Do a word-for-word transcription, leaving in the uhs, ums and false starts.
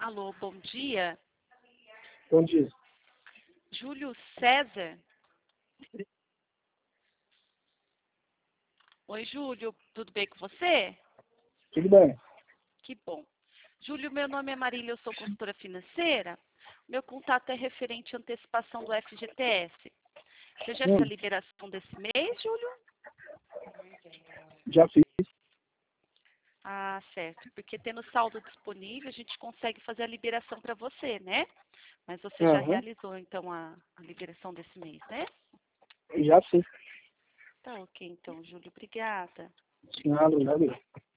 Alô, bom dia. Bom dia. Júlio César? Oi, Júlio, tudo bem com você? Tudo bem? Que bom. Júlio, meu nome é Marília, eu sou consultora financeira. Meu contato é referente à antecipação do F G T S. Você já fez a Hum, liberação desse mês, Júlio? já fiz. Ah, certo. Porque tendo saldo disponível, a gente consegue fazer a liberação para você, né? Mas você já Aham. realizou, então, a, a liberação desse mês, né? Já fiz. Tá ok, então, Júlio. Obrigada. Nada, nada.